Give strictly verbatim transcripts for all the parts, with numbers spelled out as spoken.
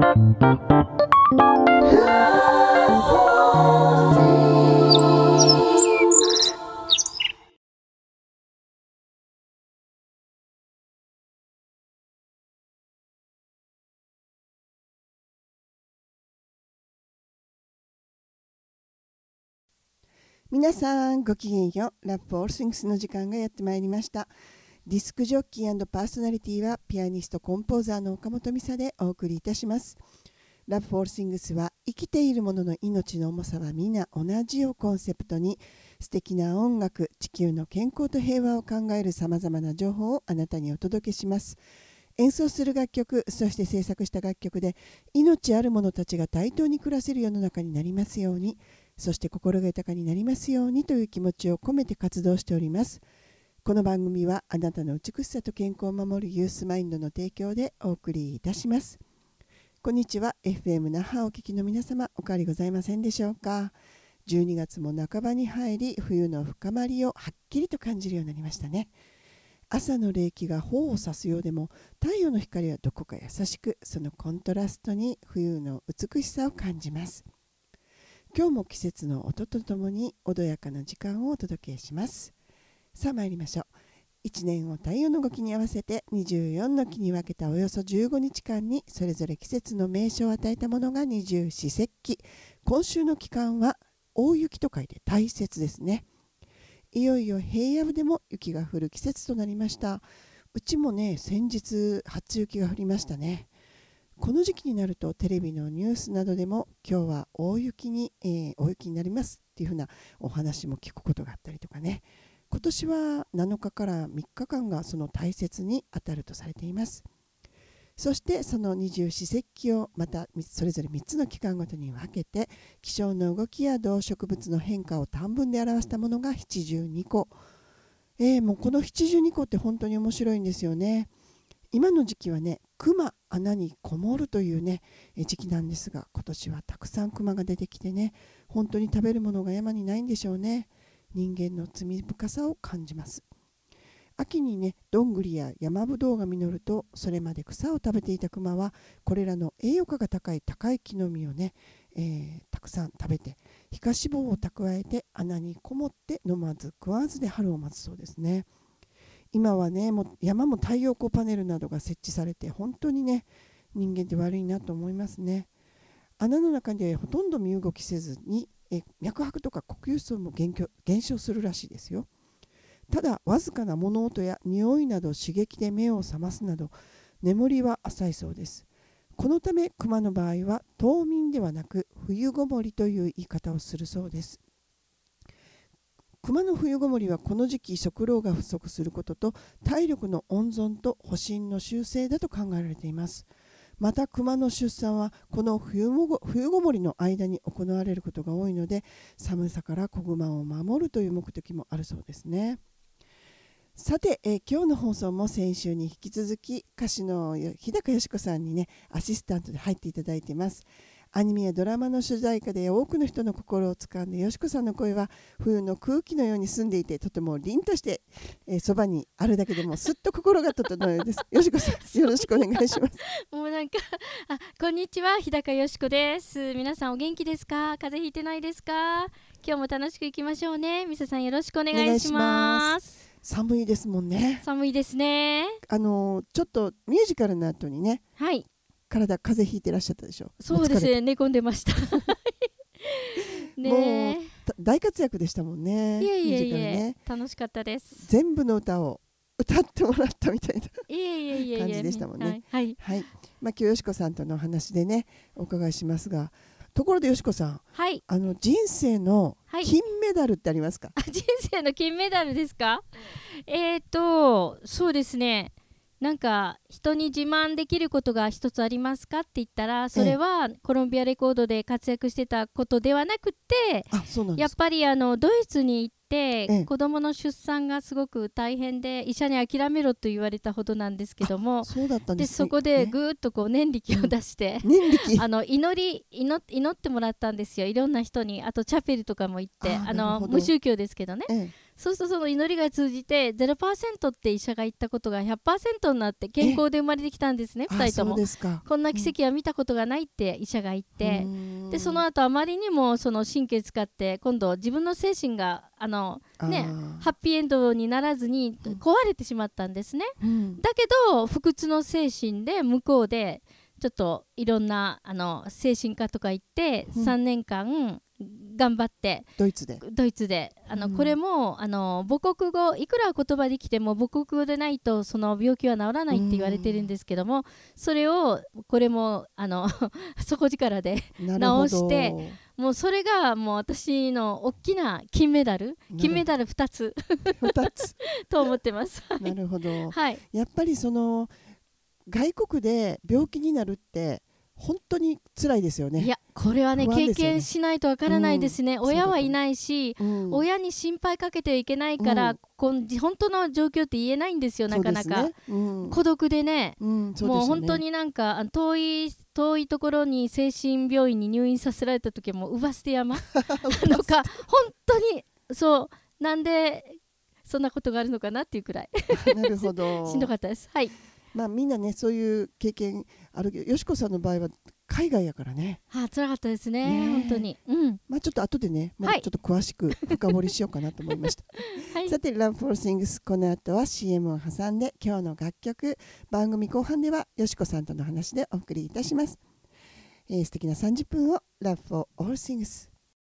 皆さんごきげんよう。ラップオールシングスの時間がやってまいりました。ディスクジョッキー&パーソナリティはピアニストコンポーザーの岡本美沙でお送りいたします。ラップオールシングスは生きているものの命の重さは皆同じをコンセプトに、素敵な音楽、地球の健康と平和を考えるさまざまな情報をあなたにお届けします。演奏する楽曲、そして制作した楽曲で命ある者たちが対等に暮らせる世の中になりますように、そして心が豊かになりますようにという気持ちを込めて活動しております。この番組はあなたの美しさと健康を守るユースマインドの提供でお送りいたします。こんにちは。 エフエム 那覇お聞きの皆様、お変わりございませんでしょうか。じゅうにがつも半ばに入り、冬の深まりをはっきりと感じるようになりましたね。朝の冷気が頬を刺すようでも、太陽の光はどこか優しく、そのコントラストに冬の美しさを感じます。今日も季節の音とともに穏やかな時間をお届けします。さあ参りましょう。いちねんを太陽の動きに合わせてにじゅうよんの期に分けたおよそじゅうごにちかんにそれぞれ季節の名称を与えたものが二十四節気。今週の期間は大雪と書いて大雪ですね。いよいよ平野部でも雪が降る季節となりました。うちもね、先日初雪が降りましたね。この時期になるとテレビのニュースなどでも今日は大雪に、えー、大雪になりますっていうふうなお話も聞くことがあったりとかね。今年はなのかからみっかかんがその大雪に当たるとされています。そしてその二十四節気をまたそれぞれみっつの期間ごとに分けて、気象の動きや動植物の変化を短文で表したものがななじゅうにこ。えー、もうこのななじゅうにこって本当に面白いんですよね。今の時期はね、熊穴にこもるというね時期なんですが、今年はたくさん熊が出てきてね、本当に食べるものが山にないんでしょうね。人間の罪深さを感じます。秋にね、どんぐりや山ぶどうが実ると、それまで草を食べていた熊はこれらの栄養価が高い高い木の実をね、えー、たくさん食べて皮下脂肪を蓄えて穴にこもって飲まず食わずで春を待つそうですね。今はね、もう山も太陽光パネルなどが設置されて、本当にね人間って悪いなと思いますね。穴の中でほとんど身動きせずにえ脈拍とか呼吸数も減減少するらしいですよ。ただわずかな物音や匂いなど刺激で目を覚ますなど眠りは浅いそうです。このため熊の場合は冬眠ではなく冬ごもりという言い方をするそうです。熊の冬ごもりはこの時期食料が不足することと体力の温存と保身の習性だと考えられています。また熊の出産はこの冬ご、冬ごもりの間に行われることが多いので、寒さから子熊を守るという目的もあるそうですね。さて、えー、今日の放送も先週に引き続き歌手の日高よし子さんにねアシスタントで入っていただいています。アニメやドラマの主題歌で多くの人の心を掴んで、よしこさんの声は冬の空気のように澄んでいて、とても凛としてそば、えー、にあるだけでもすっと心が整うようです。よしこさん、よろしくお願いします。 もうなんかあ、こんにちは、日高よしこです。皆さんお元気ですか？風邪ひいてないですか？今日も楽しくいきましょうね。みささんよろしくお願いします。 寒いですもんね。 寒いですね。 あのちょっとミュージカルの後にね、 はい、 体風邪ひいてらっしゃったでしょ。 そうですね、寝込んでましたね、もう大活躍でしたもんね。 いえいえいえ、 ね、 楽しかったです。 全部の歌を歌ってもらったみたいないえいえいえ感じでしたもんね。 はい、 はい、まあ、今日よしこさんとのお話でねお伺いしますが、ところでよしこさん、 はい、 あの人生の金メダルってありますか？ はい、人生の金メダルですか？えーとそうですね、なんか人に自慢できることが一つありますかって言ったら、それはコロンビアレコードで活躍してたことではなくて、 あ、そうなんですか。 やっぱりあのドイツに行ってええ、 子供の出産がすごく大変で医者に諦めろと言われたほどなんですけども、 そうだったんですね。 でそこでぐーっとこう念力を出して、 うん、念力あの祈り 祈, 祈ってもらったんですよ。いろんな人に。あとチャペルとかも行って、あの無宗教ですけどね、 ええ、 そうするとその祈りが通じて ゼロパーセント って医者が言ったことが ひゃくパーセント になって健康で生まれてきたんですね。ふたりともそうですか。 こんな奇跡は見たことがないって医者が言って、 うん、 でその後あまりにもその神経使って今度自分の精神があのねハッピーエンドにならずに壊れてしまったんですね、 うん、 だけど不屈の精神で向こうでちょっといろんなあの精神科とか行ってさんねんかん頑張って、 ドイツでドイツであの、 うん、 これもあの母国語いくら言葉できても母国語でないとその病気は治らないって言われてるんですけども、うん、それをこれもあの底力で治してもうそれがもう私の大きな金メダル金メダルふたつふたつと思ってます。 なるほど、 はい、 やっぱりその外国で病気になるって本当に辛いですよね。 いやこれはねね経験しないとわからないですね、うん、親はいないし、 うん、 親に心配かけてはいけないから、うん、こん本当の状況って言えないんですよなかなか、ねうん、孤独でね、うんでね、もう本当になんか遠い遠いところに精神病院に入院させられた時はもううば捨て山のか本当にそうなんでそんなことがあるのかなっていうくらいなるほどしんどかったです。はい、 まあ、みんなねそういう経験あるけどよしこさんの場合は海外やからね、 はあ、辛かったですね、ね本当に、うんまあ、ちょっと後でねもうちょっと詳しく深掘りしようかなと思いました、はい、さて Love for Things この後は シーエム を挟んで今日の楽曲番組後半ではよしこさんとの話でお送りいたします、えー、素敵なさんじゅっぷんを Love for All Things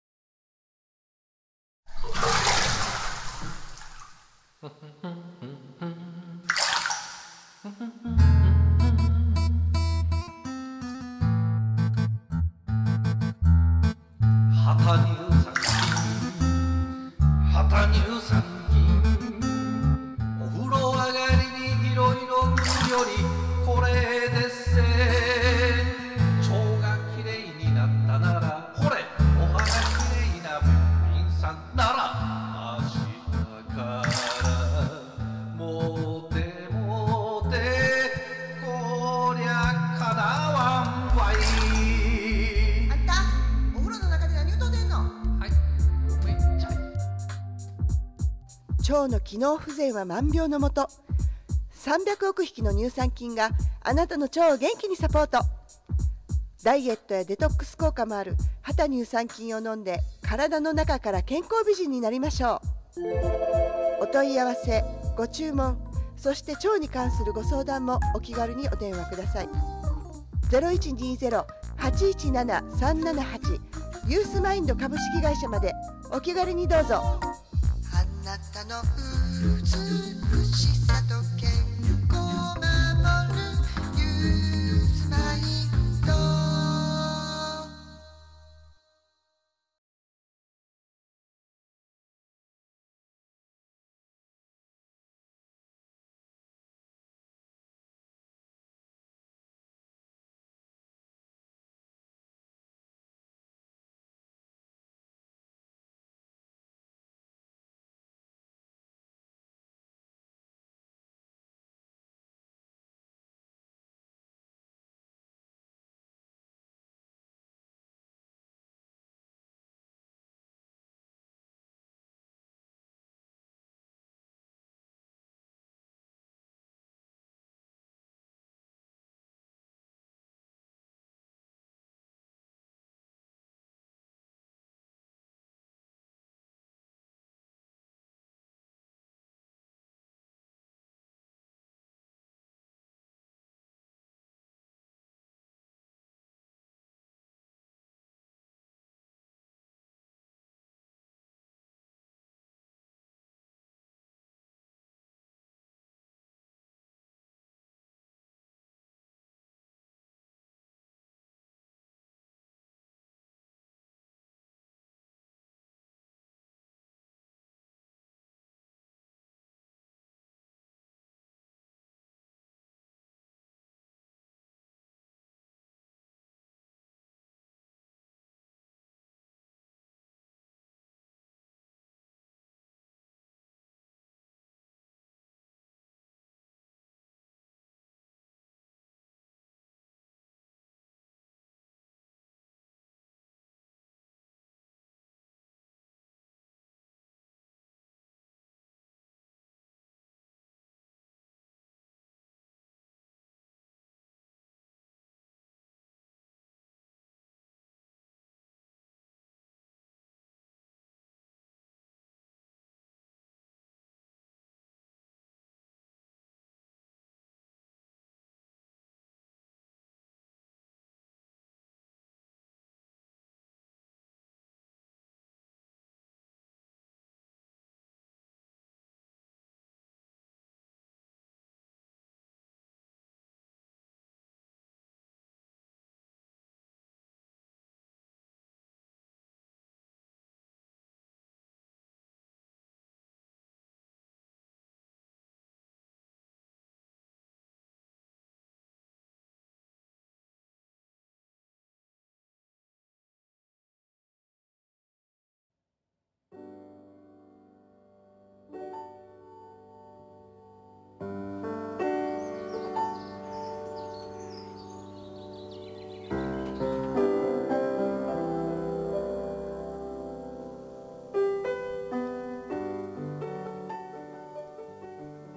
旗乳酸菌旗乳酸菌お風呂上がりにいろいろ塗るよりこれでっせ腸がきれいになったならほれお肌きれいな病院さんなら明日からもてもてこりゃかなわんわい腸の機能不全は万病のもとさんびゃくおくひきの乳酸菌があなたの腸を元気にサポートダイエットやデトックス効果もある旗乳酸菌を飲んで体の中から健康美人になりましょうお問い合わせご注文そして腸に関するご相談もお気軽にお電話ください ゼロいちにゼロ はちいちなな さんななはち ユースマインド株式会社までお気軽にどうぞあなたの美しさと健康を守るユースマインド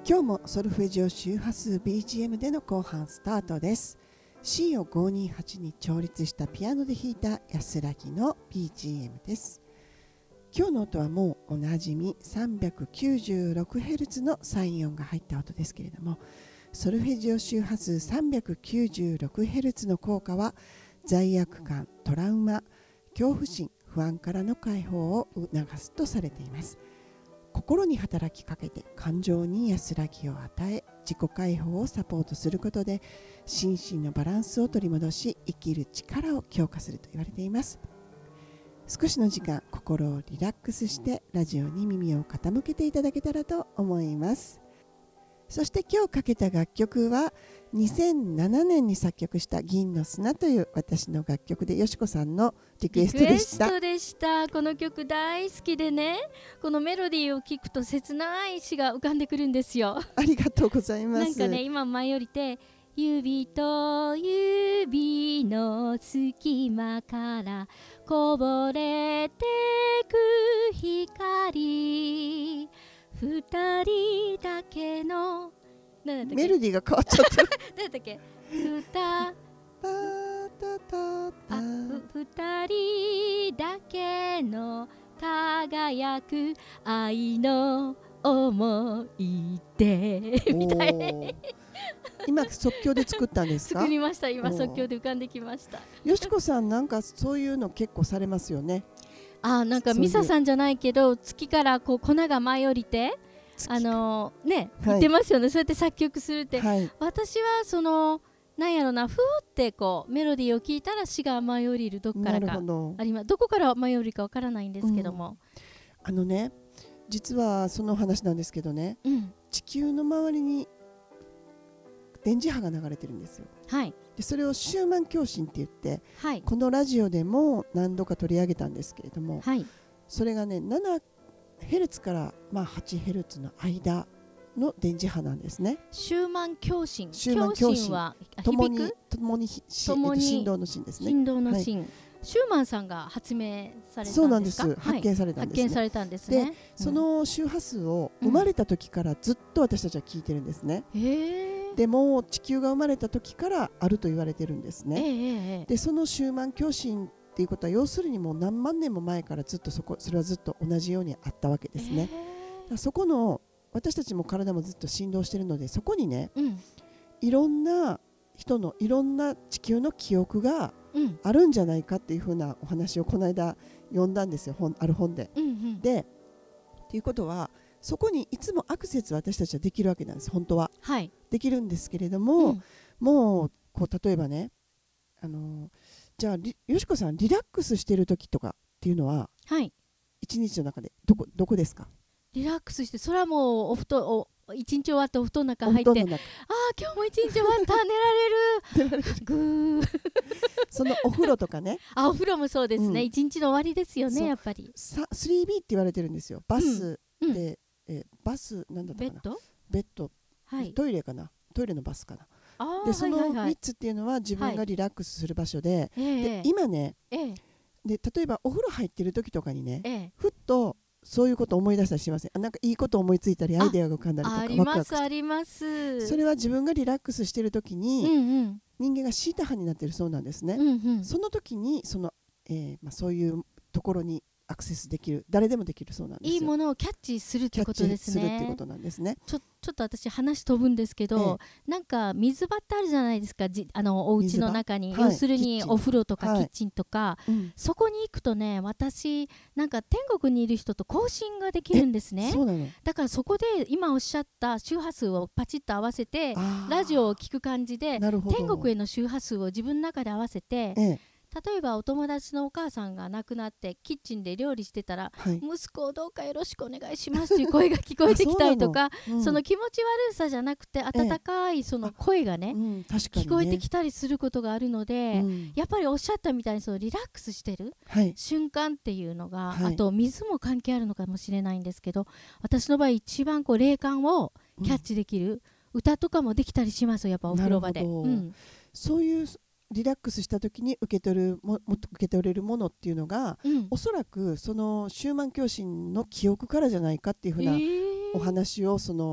今日もソルフェジオ周波数 ビージーエム での後半スタートです。 シー をごひゃくにじゅうはちに調律したピアノで弾いた安らぎの ビージーエム です。今日の音はもうおなじみ さんびゃくきゅうじゅうろくヘルツ のサイン音が入った音ですけれども、ソルフェジオ周波数 さんびゃくきゅうじゅうろくヘルツ の効果は罪悪感、トラウマ、恐怖心、不安からの解放を促すとされています。心に働きかけて感情に安らぎを与え、自己解放をサポートすることで心身のバランスを取り戻し、生きる力を強化すると言われています。少しの時間、心をリラックスしてラジオに耳を傾けていただけたらと思います。そして今日かけた楽曲はにせんななねんに作曲した銀の砂という私の楽曲で、よしこさんのリクエストでした。 リクエストでした。この曲大好きでね、このメロディーを聞くと切ない詩が浮かんでくるんですよ。 ありがとうございます。 なんかね、今前よりて指と指の隙間からこぼれてく光、二人だけのメロディーが変わっちゃってる何だっけふたたたたあふ二人だけの輝く愛の思い出みたいな今即興で作ったんですか？ 作りました。今即興で浮かんできました。 よしこさんなんかそういうの結構されますよね。 あ、なんかミサさんじゃないけど月からこう粉が舞い降りてあのー、ね、言ってますよね、はい、そうやって作曲するって、はい、私はそのなんやろな、ふーってこうメロディーを聞いたら詩が舞い降りるどこからかあります。どこから舞い降りるかわからないんですけども、 うん、あのね、実はその話なんですけどね、うん、地球の周りに電磁波が流れてるんですよ。はい、でそれをシューマン共振って言って、はい、このラジオでも何度か取り上げたんですけれども、はい、それがねななヘルツからまあはちヘルツの間の電磁波なんですね。 シューマン共振。 シューマン共振はともにともに振動の振ですね。 振動の振、はい、シューマンさんが発明されたんですか？ そうなんです、 はい、 発見されたんです、ね、 発見されたんですね。 で、うん、その周波数を生まれた時からずっと私たちは聞いてるんですね。うん、へー。でも地球が生まれた時からあると言われてるんですね。えー、でそのシューマン共振っていうことは要するにもう何万年も前からずっとそこそれはずっと同じようにあったわけですね。えー、そこの私たちも体もずっと振動してるので、そこにね、うん、いろんな人のいろんな地球の記憶があるんじゃないかっていうふうなお話をこの間読んだんですよ、本ある本で。うんうん、でっていうことはそこにいつもアクセス私たちはできるわけなんです、本当は。はい、できるんですけれども、うん、もうこう例えばね、あのー、じゃあよしこさんリラックスしてる時とかっていうのは、はい、一日の中でどこどこですか？ リラックスして、それはもうお布団お一日終わってお布団の中入って、ああ今日も一日終わった寝られるぐーそのお風呂とかねあお風呂もそうですね、うん、一日の終わりですよね、やっぱり。 スリービー って言われてるんですよ。バスで、うんえー、バスなんだったかな、ベッドベッド、はい、トイレかな、トイレのバスかな。でそのみっつっていうのは自分がリラックスする場所で、はい、で今ね、えー、で例えばお風呂入ってる時とかにね、えー、ふっとそういうことを思い出したりしません？なんかいいこと思いついたりアイデアが浮かんだりとか。 ありますあります。 それは自分がリラックスしている時に、うんうん、人間がシータ波になっているそうなんですね。うんうん、その時にその、えーまあ、そういうところにアクセスできる、誰でもできるそうなんですよ。 いいものをキャッチするってことですね。 キャッチするってことなんですね。 ちょちょっと私話飛ぶんですけど、ええ、なんか水場ってあるじゃないですか、じあのお家の中に、はい、要するにお風呂とかキッチンとか、はいうん、そこに行くとね、私なんか天国にいる人と交信ができるんですね。そうなの。だからそこで今おっしゃった周波数をパチッと合わせてラジオを聞く感じで天国への周波数を自分の中で合わせて、ええ、例えばお友達のお母さんが亡くなってキッチンで料理してたら、はい、息子をどうかよろしくお願いしますという声が聞こえてきたりとかそ, の、うん、その気持ち悪さじゃなくて温かいその声が ね,、ええうん、確かにね聞こえてきたりすることがあるので、うん、やっぱりおっしゃったみたいにそのリラックスしてる、はい、瞬間っていうのが、はい、あと水も関係あるのかもしれないんですけど、私の場合一番こう霊感をキャッチできる、うん、歌とかもできたりしますよ、やっぱお風呂場で。うん、そういうリラックスした時に受け取るも受け取れるものっていうのが、うん、おそらくそのシューマン共振の記憶からじゃないかっていうふうなお話をその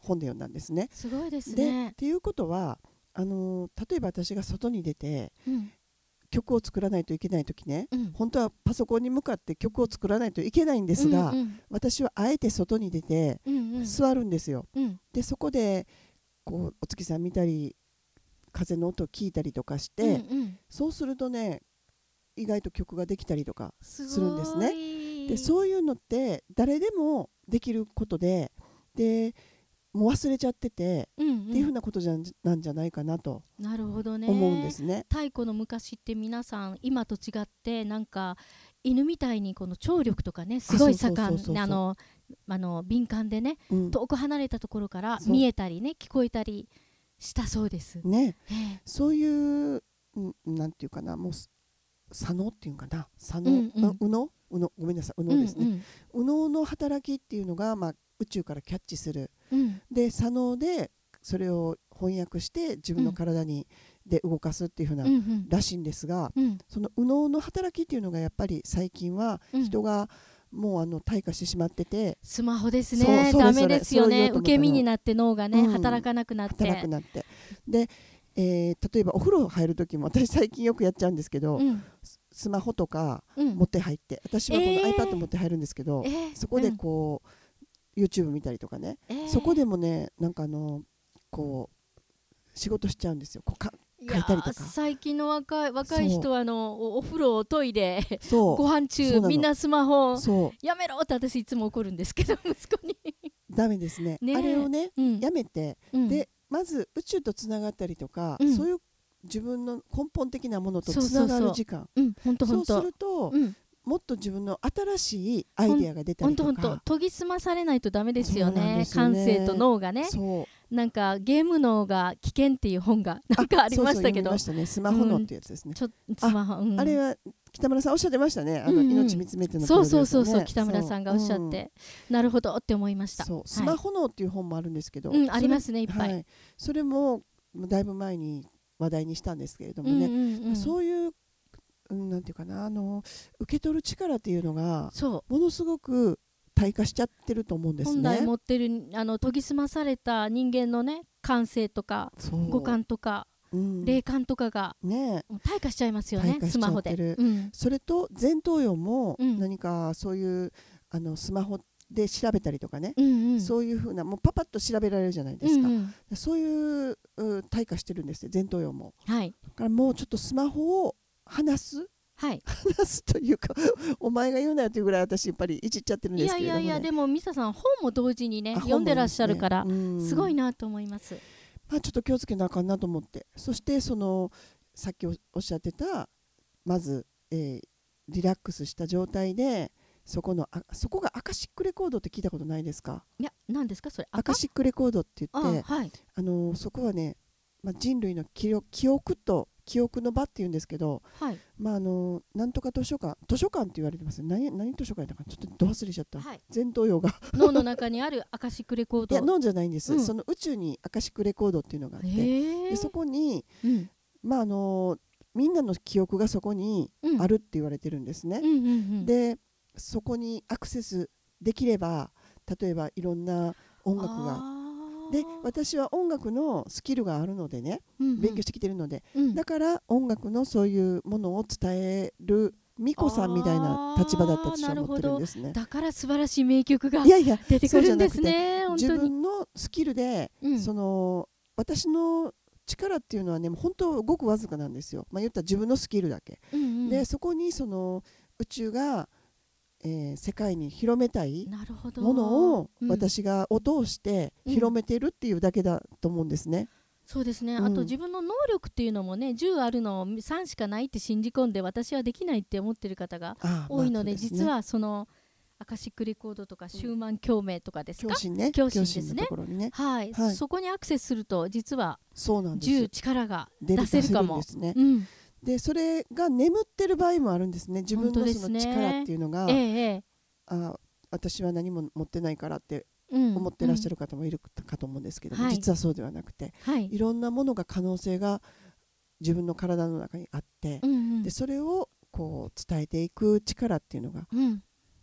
本で読んだんですね。 すごいですでね。 っていうことはあの例えば私が外に出てうん曲を作らないといけないときね、 うん本当はパソコンに向かって曲を作らないといけないんですが、 うんうん私はあえて外に出てうんうん座るんですよ。 うんでそこでこうお月さん見たり風の音を聞いたりとかして、 うんうんそうするとね意外と曲ができたりとかすするんですね。 ごいでそういうのって誰でもできることで、でもう忘れちゃってて、 うんうんっていうふうなことじゃんなんじゃないかなとなるほどね。 思うんですね。 太古の昔って皆さん今と違ってなんか犬みたいにこの聴力とかねすごい盛あそうそうそうそうんあのあの敏感でねうん遠く離れたところからそう見えたりね聞こえたりしたそうです。 ね、 ええそういう、うんなんていうかな、もうす左脳っていうかな、左脳、 うんうんあ右脳、右脳、ごめんなさい、右脳ですね。 うん右脳の働きっていうのが、まあ、宇宙からキャッチする。 うんうんで左脳でそれを翻訳して自分の体に、で動かすっていうふうな、 うんうんらしいんですが、 うんその右脳の働きっていうのがやっぱり最近はうん人がもうあの退化してしまってて、 スマホですそうね。 そうですダメですよそれそう言おうと思ったのね。受け身になって脳がね、 うん働かなくなって。 働くなってで、えー例えばお風呂入る時も私最近よくやっちゃうんですけど、 うんススマホとかうん持って入って私はこのえー iPad 持って入るんですけど、 えーそこでこう、YouTube 見たりとかね、 うんえーそこでもねなんかあのこう仕事しちゃうんですよ。こうかい書いたりとかやー最近の若い若い人はあのおお風呂トイレそご飯そうなの中みんなスマホうそうやめろって私いつも怒るんですけど息子に、 ダメですね。 ねえあれをねうんやめて、 うんでまず宇宙とつながったりとか、 うんそういう自分の根本的なものとそうそうそうつながる時間、 うん本当そうす本当ると、 うんもっと自分の新しいアイデアが出た本りとか、 当本当研ぎ澄まされないとダメですよそうなんねですよね感性と脳がねそうなんかゲーム脳が危険っていう本がなんかありましたけどそうそう読みましたね。スマホのってやつですね。 ちょスマホ、うんあれは北村さんおっしゃってましたね。あの、 うんうん命見つめてのプそうロデューサーねそうそうそう北村さんがおっしゃって、 そうなるほどって思いましたうんそうスマホ脳っていう本もあるんですけど、 うんそれありますねいっぱいはい、それもだいぶ前に話題にしたんですけれどもうんね、 うんうんそういう、うん、なんていうかな、あの受け取る力っていうのがそうものすごく退化しちゃってると思うんです本来ね。 持ってるあの研ぎ澄まされた人間のね感性とかそう五感とかうん霊感とかがねもう退化しちゃいますよね退化しスマホでちゃってる、 うんそれと前頭葉もうん何かそういう、あのスマホで調べたりとかね、 うんうんそういうふうなもうパパッと調べられるじゃないですか、 うんうんそういうう退化してるんですよ前頭葉も。 はいだからもうちょっとスマホを離すはい離すというかお前が言うなよというぐらい私やっぱりいじっちゃってるんいやいですけれども、ね、 やいやでもミサさん本も同時にねあ読んでらっしゃるから本もいいですねうんすごいなと思いますまあ、ちょっと気をつけなあかんなと思って、そしてそのさっきおおっしゃってたまず、えーリラックスした状態でそこのあそこがアカシックレコードって聞いたことないですか？ いや何ですかそれアカシックレコードってあ言ってはいあのそこはね、まあ、人類の記憶記憶と記憶の場っていうんですけど、 はいまあ、あのなんとか図書館図書館って言われてますね。何何図書館だかちょっとど忘れちゃった、 はい前頭葉が脳の中にあるアカシックレコードいや脳じゃないんです、 うんその宇宙にアカシックレコードっていうのがあって、 へえでそこに、 うんまあ、あのみんなの記憶がそこにうんあるって言われてるんですね、 うんうんうんでそこにアクセスできれば例えばいろんな音楽があーで私は音楽のスキルがあるのでねうんうん勉強してきてるので、 うんだから音楽のそういうものを伝える巫女さんみたいな立場だったと私は思ってるんですね。 だから素晴らしい名曲がいやいや出てくるんですね本自当に分のスキルで、 うんその私の力っていうのはねもう本当ごくわずかなんですよ。まあ、言ったら自分のスキルだけ、 うんうんでそこにその宇宙が、えー世界に広めたいなるほどものをうん私がを通して広めてるっていうだけだと思うんですね。 そうですね、 うんあと自分の能力っていうのもねじゅうあるのをさんしかないって信じ込んで私はできないって思ってる方がああ多いので,、 まあそうすね実はそのアカシックレコードとかシューマン共鳴とかですか、 共振ね共振ですねのところにねはい、 はいそこにアクセスすると実はそうなんですじゅう力が出出せるかもんですね。 うん、 でそれが眠ってる場合もあるんですね。自分の本当ですねその力っていうのが、 ええええあ私は何も持ってないからってうん、 思ってらっしゃる、 る方もいるかと思うんですけど、 はい実はそうではなくてうんはいいろんなものが可能性が自分の体の中にあって、 うんうんでそれをこう伝えていく力っていうのがうん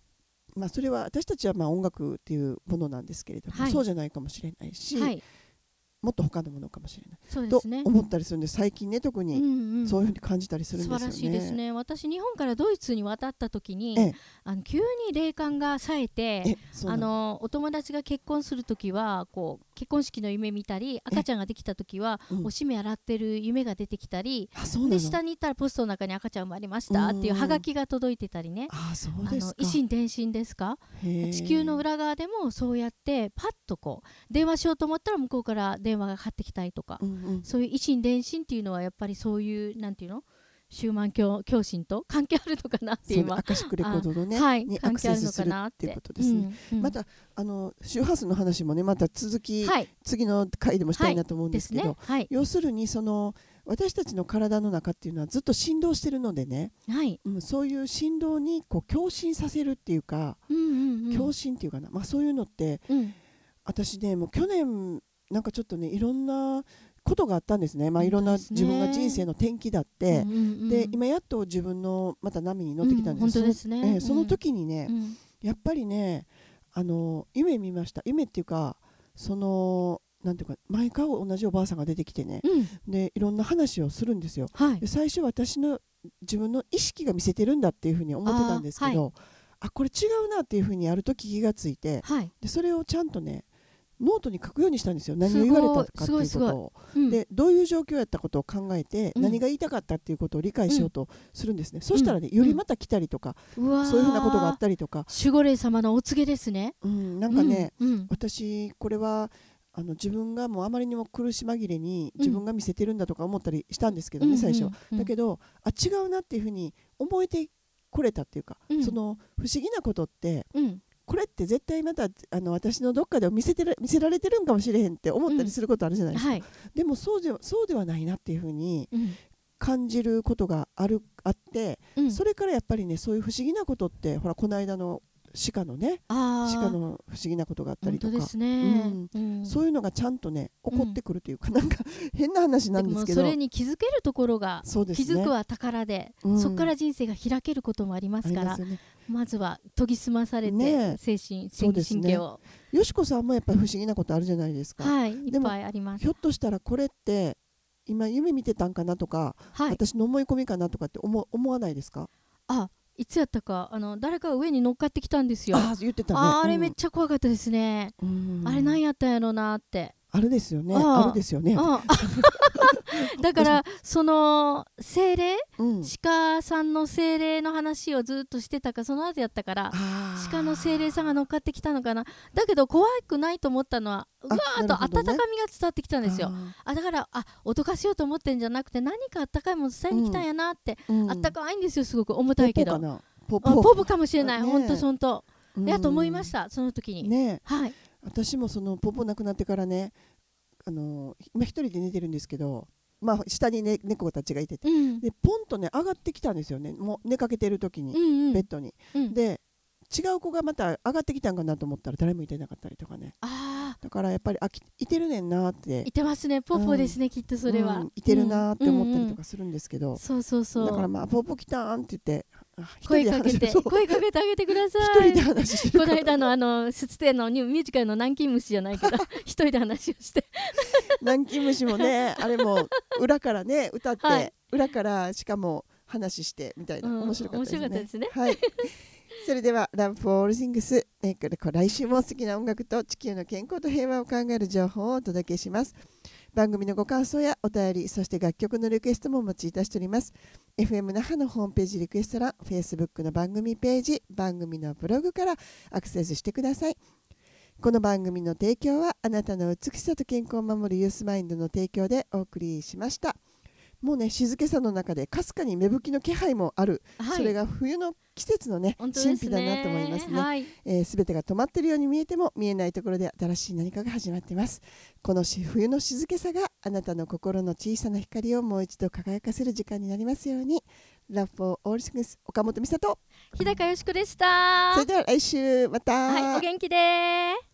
まあ、それは私たちはまあ音楽っていうものなんですけれども、 はい、 そうじゃないかもしれないし、 はい、 もっと他のものかもしれない、 そうですね、 と思ったりするんで、最近ね特にうんうん、 そういうふうに感じたりするんですよね。 素晴らしいですね。私日本からドイツに渡った時に、 ええ、 あの急に霊感が冴えて、 えそうなあののお友達が結婚する時はこう結婚式の夢見たり、赤ちゃんができた時はうんおしめ洗ってる夢が出てきたり、 あそうなので下に行ったらポストの中に赤ちゃん生まれましたっていうハガキが届いてたりね、 あそうあのですか。 以心伝心ですか、 へー地球の裏側でもそうやってパッとこう電話しようと思ったら向こうから電話がかかってきたりとか、 うんうん、 そういう以心伝心っていうのはやっぱりそういうなんていうのヒューマン教教心と関係あるのかなって今そうね、アカシックレコードのね、 はい、 にアク関係あるのセスするっかなってていうことですね。 うんうん、 またあの周波数の話もねまた続き、 はい、 次の回でもしたいなと思うんでですけど、 すね、はい、 要するにその私たちの体の中っていうのはずっと振動してるのでね、 はい、 うん、そういう振動にこう共振させるっていうか、 うんうんうん、 共振っていうかな、まあ、そういうのってうん私ねもう去年なんかちょっとねいろんなことがあったんですね、まあ、いろんな本当ですね自分が人生の転機だって、 うんうんうん、 で今やっと自分のまた波に乗ってきたんです、 うん、本当ですね、 その、えーその時にね、 うん、 やっぱりねあの夢見ました。夢っていうかそのなんていうか毎回同じおばあさんが出てきてね、 うん、 でいろんな話をするんですよ。 はい、 で最初私の自分の意識が見せてるんだっていうふうに思ってたんですけど、あ、あこれ違うなっていうふうにある時気がついて、 はい、 でそれをちゃんとねノートに書くようにしたんですよ。何を言われたかっていうことを、 うん、 でどういう状況やったことを考えて、 うん、 何が言いたかったっていうことを理解しようとするんですね、うん、そしたらねよりまた来たりとか、 うん、 そういうふうなことがあったりとか、 守護霊様のお告げですね、 うん、なんかね、 うんうん、 私これはあの自分がもうあまりにも苦し紛れに自分が見せてるんだとか思ったりしたんですけどね、うん、最初は、うんうん、だけどあ違うなっていうふうに思えてこれたっていうか、うん、その不思議なことって、うん、これって絶対またあの私のどっかで見せてる見せられてるんかもしれへんって思ったりすることあるじゃないですか、うんはい、でもそうでそうではないなっていうふうに感じることがあるあって、うん、それからやっぱりねそういう不思議なことってほらこの間の鹿のね鹿の不思議なことがあったりとか、 ですね、 うんうん、そういうのがちゃんとね起こってくるというか、うん、なんか変な話なんですけど、 それに気づけるところが、 そうですね、 気づくは宝で、うん、そこから人生が開けることもありますから、ね、まずは研ぎ澄まされて、ね、精神神経を、 ね、よしこさんもやっぱり不思議なことあるじゃないですか。 はい、いっぱいあります。 ひょっとしたらこれって今夢見てたんかなとか、はい、私の思い込みかなとかって 思, 思わないですか？ あいつやったかあの誰かが上に乗っかってきたんですよ。 あ、言ってたね。 あ、あれめっちゃ怖かったですね、うん、あれ何やったんやろうなって。 あるですよね。あるですよね。 だからその精霊、うん、鹿さんの精霊の話をずっとしてたかその後やったから鹿の精霊さんが乗っかってきたのかな。だけど怖くないと思ったのはうわーっと温かみが伝わってきたんですよ。あだからあ脅かしようと思ってんじゃなくて何かあったかいもの伝えに来たんやなって、うん、あったかいんですよ。すごく重たいけどポポポポかもしれない。ほんとそんとやと思いましたその時に、ね、はい、 私もそのポポ亡くなってからねあの今一人で寝てるんですけど、まあ、下に、ね、猫たちがいてて、うん、でポンとね上がってきたんですよね。もう寝かけてる時に、うんうん、ベッドに、うん、で違う子がまた上がってきたんかなと思ったら誰もいてなかったりとかね。あだからやっぱりあいてるねんなっていてますね。ポポですね、うん、きっとそれは、 うん、いてるなって思ったりとかするんですけど、うんうんうん、 そうそうそうだからまあポポ来たんって言って声かけて声かけてあげてください。 一人で話してるこの間のあのステのミュージカルの南京虫じゃないけど一人で話をして南京虫もねあれも裏からね歌って、はい、裏からしかも話してみたいな、うん、面白かったですね。 面白かったですね。 はいそれでは Love for All Things、えー、来週も素敵な音楽と地球の健康と平和を考える情報をお届けします。番組のご感想やお便り、そして楽曲のリクエストもお待ちいたしております。 エフエム 那覇のホームページリクエスト欄、 Facebook の番組ページ、番組のブログからアクセスしてください。この番組の提供はあなたの美しさと健康を守るユースマインドの提供でお送りしました。もうね静けさの中でかすかに芽吹きの気配もある、はい、それが冬の季節のね神秘だなと思いますね。はい、えー、全てが止まっているように見えても見えないところで新しい何かが始まっています。この冬の静けさがあなたの心の小さな光をもう一度輝かせる時間になりますように。 Love for All Things 岡本美里、 日高よしこでした。 それでは来週また、 はい、お元気で。